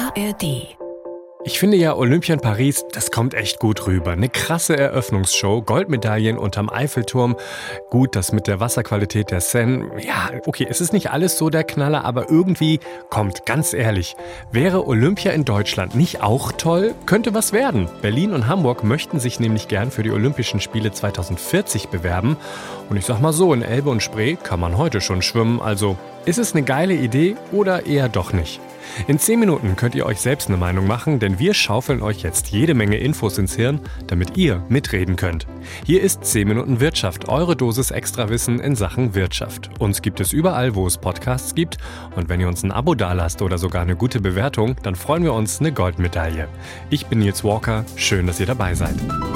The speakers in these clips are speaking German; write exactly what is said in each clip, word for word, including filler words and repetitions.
A R D. Ich finde ja, Olympia in Paris, das kommt echt gut rüber. Eine krasse Eröffnungsshow, Goldmedaillen unterm Eiffelturm. Gut, das mit der Wasserqualität der Seine. Ja, okay, es ist nicht alles so der Knaller, aber irgendwie kommt, ganz ehrlich, wäre Olympia in Deutschland nicht auch toll? Könnte was werden. Berlin und Hamburg möchten sich nämlich gern für die Olympischen Spiele zweitausendvierzig bewerben. Und ich sag mal so, in Elbe und Spree kann man heute schon schwimmen. Also, ist es eine geile Idee oder eher doch nicht? In zehn Minuten könnt ihr euch selbst eine Meinung machen, denn wir schaufeln euch jetzt jede Menge Infos ins Hirn, damit ihr mitreden könnt. Hier ist zehn Minuten Wirtschaft, eure Dosis Extrawissen in Sachen Wirtschaft. Uns gibt es überall, wo es Podcasts gibt. Und wenn ihr uns ein Abo dalasst oder sogar eine gute Bewertung, dann freuen wir uns eine Goldmedaille. Ich bin Nils Walker, schön, dass ihr dabei seid.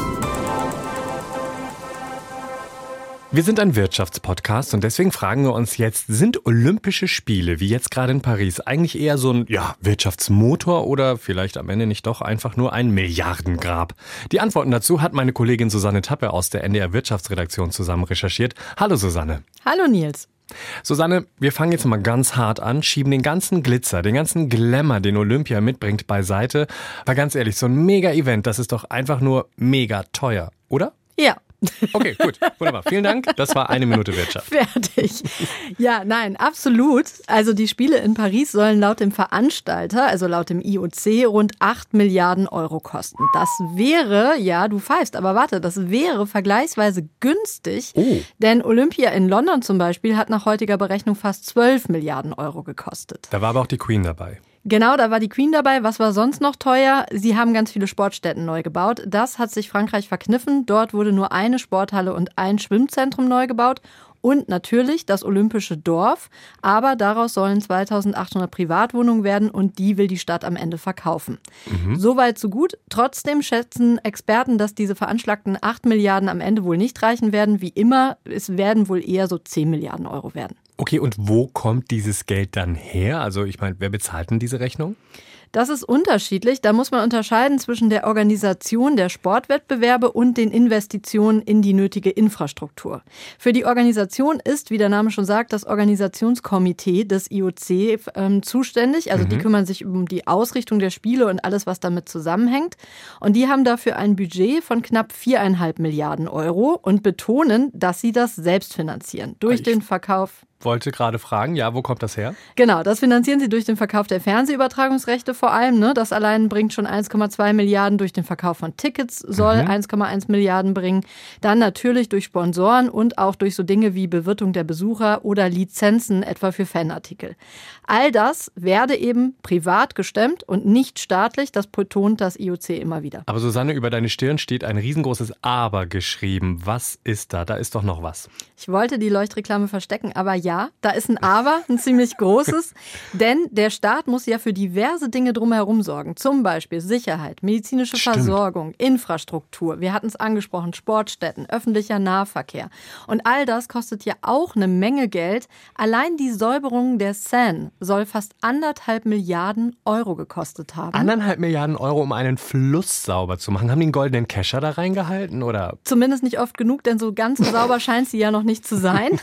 Wir sind ein Wirtschaftspodcast und deswegen fragen wir uns jetzt, sind Olympische Spiele, wie jetzt gerade in Paris, eigentlich eher so ein ja, Wirtschaftsmotor oder vielleicht am Ende nicht doch einfach nur ein Milliardengrab? Die Antworten dazu hat meine Kollegin Susanne Tappe aus der N D R Wirtschaftsredaktion zusammen recherchiert. Hallo Susanne. Hallo Nils. Susanne, wir fangen jetzt mal ganz hart an, schieben den ganzen Glitzer, den ganzen Glamour, den Olympia mitbringt, beiseite. Aber ganz ehrlich, so ein Mega-Event, das ist doch einfach nur mega teuer, oder? Ja. Okay, gut, wunderbar. Vielen Dank. Das war eine Minute Wirtschaft. Fertig. Ja, nein, absolut. Also die Spiele in Paris sollen laut dem Veranstalter, also laut dem I O C, rund acht Milliarden Euro kosten. Das wäre, ja, du pfeifst, aber warte, das wäre vergleichsweise günstig, oh. Denn Olympia in London zum Beispiel hat nach heutiger Berechnung fast zwölf Milliarden Euro gekostet. Da war aber auch die Queen dabei. Genau, da war die Queen dabei. Was war sonst noch teuer? Sie haben ganz viele Sportstätten neu gebaut. Das hat sich Frankreich verkniffen. Dort wurde nur eine Sporthalle und ein Schwimmzentrum neu gebaut. Und natürlich das Olympische Dorf. Aber daraus sollen zweitausendachthundert Privatwohnungen werden und die will die Stadt am Ende verkaufen. Mhm. Soweit so gut. Trotzdem schätzen Experten, dass diese veranschlagten acht Milliarden am Ende wohl nicht reichen werden. Wie immer, es werden wohl eher so zehn Milliarden Euro werden. Okay, und wo kommt dieses Geld dann her? Also ich meine, wer bezahlt denn diese Rechnung? Das ist unterschiedlich. Da muss man unterscheiden zwischen der Organisation der Sportwettbewerbe und den Investitionen in die nötige Infrastruktur. Für die Organisation ist, wie der Name schon sagt, das Organisationskomitee des I O C ähm, zuständig. Also mhm. die kümmern sich um die Ausrichtung der Spiele und alles, was damit zusammenhängt. Und die haben dafür ein Budget von knapp viereinhalb Milliarden Euro und betonen, dass sie das selbst finanzieren. Durch den Verkauf. Wollte gerade fragen, ja, wo kommt das her? Genau, das finanzieren sie durch den Verkauf der Fernsehübertragungsrechte vor allem. Ne? Das allein bringt schon eins Komma zwei Milliarden. Durch den Verkauf von Tickets soll mhm. eins Komma eins Milliarden bringen. Dann natürlich durch Sponsoren und auch durch so Dinge wie Bewirtung der Besucher oder Lizenzen, etwa für Fanartikel. All das werde eben privat gestemmt und nicht staatlich. Das betont das I O C immer wieder. Aber Susanne, über deine Stirn steht ein riesengroßes Aber geschrieben. Was ist da? Da ist doch noch was. Ich wollte die Leuchtreklame verstecken, aber ja, da ist ein Aber, ein ziemlich großes. Denn der Staat muss ja für diverse Dinge drumherum sorgen. Zum Beispiel Sicherheit, medizinische Stimmt. Versorgung, Infrastruktur. Wir hatten es angesprochen, Sportstätten, öffentlicher Nahverkehr. Und all das kostet ja auch eine Menge Geld. Allein die Säuberung der Seine soll fast anderthalb Milliarden Euro gekostet haben. Anderthalb Milliarden Euro, um einen Fluss sauber zu machen. Haben die einen goldenen Kescher da reingehalten, oder? Zumindest nicht oft genug, denn so ganz sauber scheint sie ja noch nicht zu sein.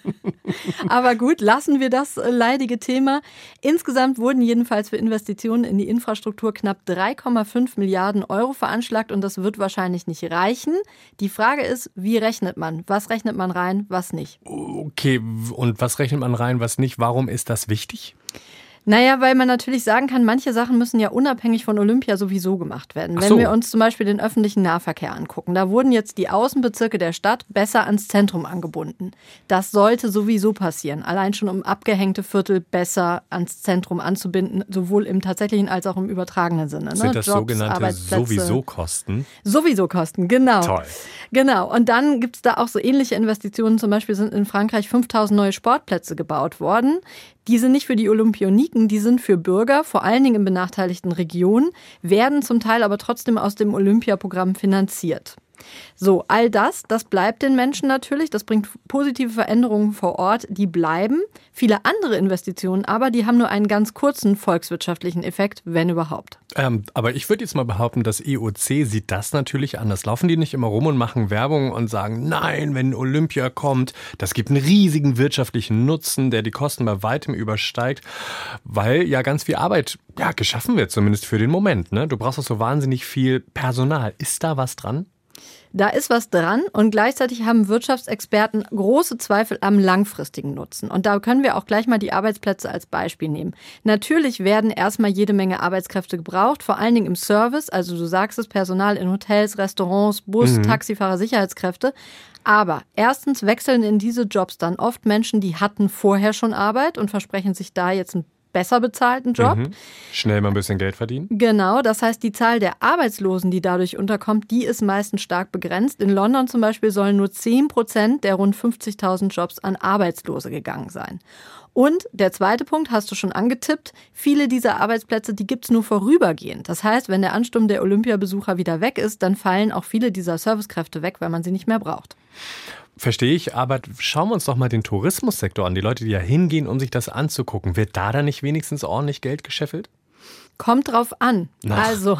Aber gut, lassen wir das leidige Thema. Insgesamt wurden jedenfalls für Investitionen in die Infrastruktur knapp drei Komma fünf Milliarden Euro veranschlagt und das wird wahrscheinlich nicht reichen. Die Frage ist, wie rechnet man? Was rechnet man rein, was nicht? Okay, und was rechnet man rein, was nicht? Warum ist das wichtig? Naja, weil man natürlich sagen kann, manche Sachen müssen ja unabhängig von Olympia sowieso gemacht werden. Ach Wenn so. wir uns zum Beispiel den öffentlichen Nahverkehr angucken, da wurden jetzt die Außenbezirke der Stadt besser ans Zentrum angebunden. Das sollte sowieso passieren, allein schon um abgehängte Viertel besser ans Zentrum anzubinden, sowohl im tatsächlichen als auch im übertragenen Sinne. Ne? Sind das Jobs, sogenannte Sowieso-Kosten? Sowieso-Kosten, genau. Toll. Genau, und dann gibt es da auch so ähnliche Investitionen. Zum Beispiel sind in Frankreich fünftausend neue Sportplätze gebaut worden. Die sind nicht für die Olympioniken, die sind für Bürger, vor allen Dingen in benachteiligten Regionen, werden zum Teil aber trotzdem aus dem Olympiaprogramm finanziert. So, all das, das bleibt den Menschen natürlich. Das bringt positive Veränderungen vor Ort, die bleiben. Viele andere Investitionen aber, die haben nur einen ganz kurzen volkswirtschaftlichen Effekt, wenn überhaupt. Ähm, aber ich würde jetzt mal behaupten, das E O C sieht das natürlich anders. Laufen die nicht immer rum und machen Werbung und sagen, nein, wenn Olympia kommt, das gibt einen riesigen wirtschaftlichen Nutzen, der die Kosten bei weitem übersteigt, weil ja ganz viel Arbeit ja, geschaffen wird, zumindest für den Moment. Ne? Du brauchst auch so wahnsinnig viel Personal. Ist da was dran? Da ist was dran und gleichzeitig haben Wirtschaftsexperten große Zweifel am langfristigen Nutzen. Und da können wir auch gleich mal die Arbeitsplätze als Beispiel nehmen. Natürlich werden erstmal jede Menge Arbeitskräfte gebraucht, vor allen Dingen im Service. Also du sagst es, Personal in Hotels, Restaurants, Bus, mhm. Taxifahrer, Sicherheitskräfte. Aber erstens wechseln in diese Jobs dann oft Menschen, die hatten vorher schon Arbeit und versprechen sich da jetzt ein besser bezahlten Job. Mhm. Schnell mal ein bisschen Geld verdienen. Genau, das heißt, die Zahl der Arbeitslosen, die dadurch unterkommt, die ist meistens stark begrenzt. In London zum Beispiel sollen nur zehn Prozent der rund fünfzigtausend Jobs an Arbeitslose gegangen sein. Und der zweite Punkt, hast du schon angetippt, viele dieser Arbeitsplätze, die gibt es nur vorübergehend. Das heißt, wenn der Ansturm der Olympiabesucher wieder weg ist, dann fallen auch viele dieser Servicekräfte weg, weil man sie nicht mehr braucht. Verstehe ich, aber schauen wir uns doch mal den Tourismussektor an. Die Leute, die ja hingehen, um sich das anzugucken. Wird da dann nicht wenigstens ordentlich Geld gescheffelt? Kommt drauf an. Ach. Also,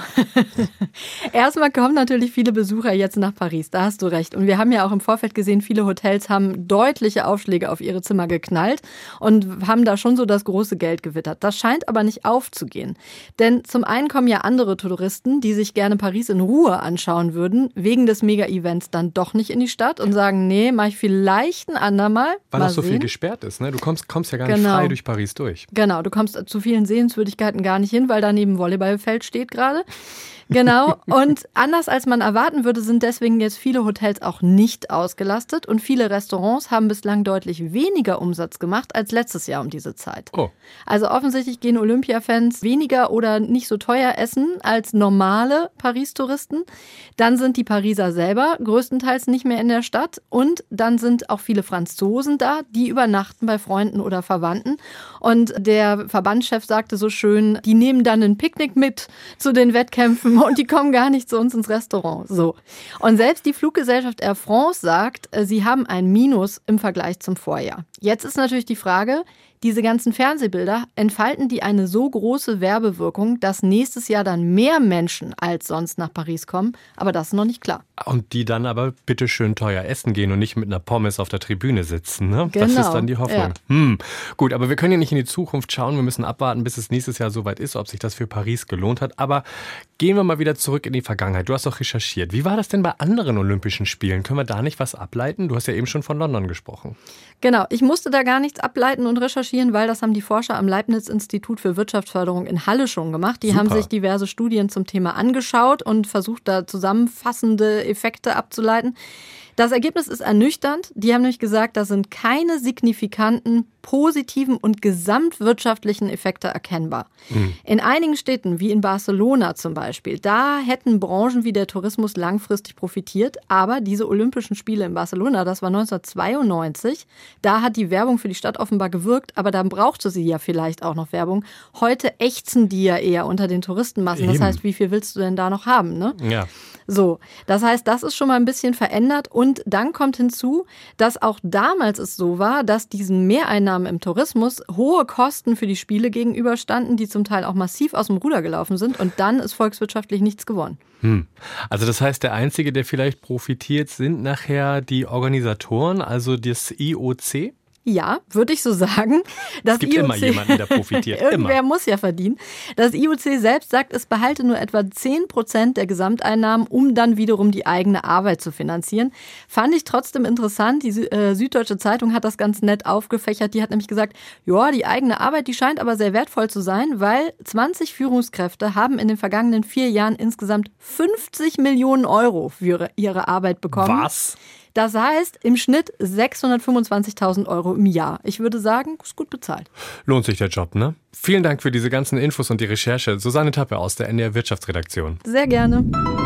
erstmal kommen natürlich viele Besucher jetzt nach Paris, da hast du recht. Und wir haben ja auch im Vorfeld gesehen, viele Hotels haben deutliche Aufschläge auf ihre Zimmer geknallt und haben da schon so das große Geld gewittert. Das scheint aber nicht aufzugehen. Denn zum einen kommen ja andere Touristen, die sich gerne Paris in Ruhe anschauen würden, wegen des Mega-Events dann doch nicht in die Stadt und sagen, nee, mach ich vielleicht ein andermal. Weil Mal auch so sehen. viel gesperrt ist, ne? Du kommst, kommst ja gar genau. nicht frei durch Paris durch. Genau, du kommst zu vielen Sehenswürdigkeiten gar nicht hin, weil da neben Volleyballfeld steht gerade. Genau. Und anders als man erwarten würde, sind deswegen jetzt viele Hotels auch nicht ausgelastet und viele Restaurants haben bislang deutlich weniger Umsatz gemacht als letztes Jahr um diese Zeit. Oh. Also offensichtlich gehen Olympia-Fans weniger oder nicht so teuer essen als normale Paris-Touristen. Dann sind die Pariser selber größtenteils nicht mehr in der Stadt und dann sind auch viele Franzosen da, die übernachten bei Freunden oder Verwandten. Und der Verbandschef sagte so schön, die nehmen dann ein Picknick mit zu den Wettkämpfen und die kommen gar nicht zu uns ins Restaurant. So. Und selbst die Fluggesellschaft Air France sagt, sie haben ein Minus im Vergleich zum Vorjahr. Jetzt ist natürlich die Frage, diese ganzen Fernsehbilder, entfalten die eine so große Werbewirkung, dass nächstes Jahr dann mehr Menschen als sonst nach Paris kommen? Aber das ist noch nicht klar. Und die dann aber bitteschön teuer essen gehen und nicht mit einer Pommes auf der Tribüne sitzen. Ne? Genau. Das ist dann die Hoffnung. Ja. Hm. Gut, aber wir können ja nicht in die Zukunft schauen. Wir müssen abwarten, bis es nächstes Jahr soweit ist, ob sich das für Paris gelohnt hat. Aber gehen wir mal wieder zurück in die Vergangenheit. Du hast doch recherchiert. Wie war das denn bei anderen Olympischen Spielen? Können wir da nicht was ableiten? Du hast ja eben schon von London gesprochen. Genau, ich musste da gar nichts ableiten und recherchieren, weil das haben die Forscher am Leibniz-Institut für Wirtschaftsförderung in Halle schon gemacht. Die Super. haben sich diverse Studien zum Thema angeschaut und versucht, da zusammenfassende Effekte abzuleiten. Das Ergebnis ist ernüchternd. Die haben nämlich gesagt, da sind keine signifikanten positiven und gesamtwirtschaftlichen Effekte erkennbar. Mhm. In einigen Städten, wie in Barcelona zum Beispiel, da hätten Branchen wie der Tourismus langfristig profitiert. Aber diese Olympischen Spiele in Barcelona, das war neunzehnhundertzweiundneunzig, da hat die Werbung für die Stadt offenbar gewirkt, aber dann brauchte sie ja vielleicht auch noch Werbung. Heute ächzen die ja eher unter den Touristenmassen. Das Eben. heißt, wie viel willst du denn da noch haben, ne? Ja. So, das heißt, das ist schon mal ein bisschen verändert und dann kommt hinzu, dass auch damals es so war, dass diesen Mehreinnahmen im Tourismus hohe Kosten für die Spiele gegenüberstanden, die zum Teil auch massiv aus dem Ruder gelaufen sind und dann ist volkswirtschaftlich nichts gewonnen. Hm. Also das heißt, der Einzige, der vielleicht profitiert, sind nachher die Organisatoren, also das I O C? Ja, würde ich so sagen. Das es gibt I O C, immer jemanden, der profitiert. Irgendwer immer. muss ja verdienen. Das I O C selbst sagt, es behalte nur etwa zehn Prozent der Gesamteinnahmen, um dann wiederum die eigene Arbeit zu finanzieren. Fand ich trotzdem interessant. Die äh, Süddeutsche Zeitung hat das ganz nett aufgefächert. Die hat nämlich gesagt, ja, die eigene Arbeit, die scheint aber sehr wertvoll zu sein, weil zwanzig Führungskräfte haben in den vergangenen vier Jahren insgesamt fünfzig Millionen Euro für ihre Arbeit bekommen. Was? Das heißt, im Schnitt sechshundertfünfundzwanzigtausend Euro im Jahr. Ich würde sagen, ist gut bezahlt. Lohnt sich der Job, ne? Vielen Dank für diese ganzen Infos und die Recherche. Susanne Tappe aus der N D R Wirtschaftsredaktion. Sehr gerne.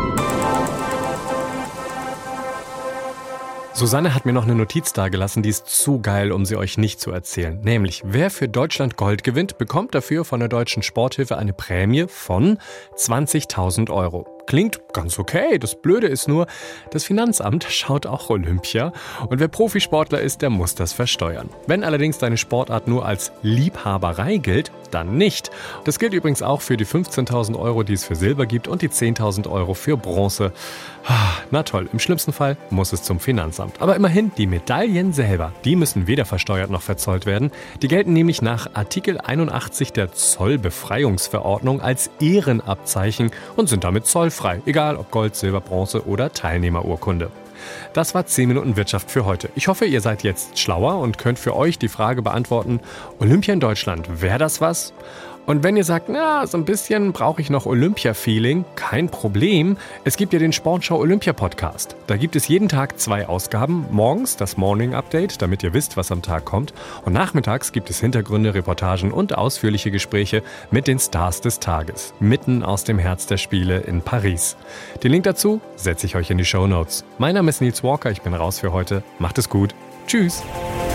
Susanne hat mir noch eine Notiz dagelassen, die ist zu geil, um sie euch nicht zu erzählen. Nämlich, wer für Deutschland Gold gewinnt, bekommt dafür von der Deutschen Sporthilfe eine Prämie von zwanzigtausend Euro. klingt ganz okay. Das Blöde ist nur, das Finanzamt schaut auch Olympia und wer Profisportler ist, der muss das versteuern. Wenn allerdings deine Sportart nur als Liebhaberei gilt, dann nicht. Das gilt übrigens auch für die fünfzehntausend Euro, die es für Silber gibt und die zehntausend Euro für Bronze. Na toll, im schlimmsten Fall muss es zum Finanzamt. Aber immerhin, die Medaillen selber, die müssen weder versteuert noch verzollt werden. Die gelten nämlich nach Artikel einundachtzig der Zollbefreiungsverordnung als Ehrenabzeichen und sind damit zollfrei, egal ob Gold, Silber, Bronze oder Teilnehmerurkunde. Das war zehn Minuten Wirtschaft für heute. Ich hoffe, ihr seid jetzt schlauer und könnt für euch die Frage beantworten, Olympia in Deutschland, wäre das was? Und wenn ihr sagt, na, so ein bisschen brauche ich noch Olympia-Feeling, kein Problem. Es gibt ja den Sportschau Olympia Podcast. Da gibt es jeden Tag zwei Ausgaben. Morgens das Morning Update, damit ihr wisst, was am Tag kommt. Und nachmittags gibt es Hintergründe, Reportagen und ausführliche Gespräche mit den Stars des Tages. Mitten aus dem Herz der Spiele in Paris. Den Link dazu setze ich euch in die Shownotes. Mein Name ist Nils Walker, ich bin raus für heute. Macht es gut. Tschüss.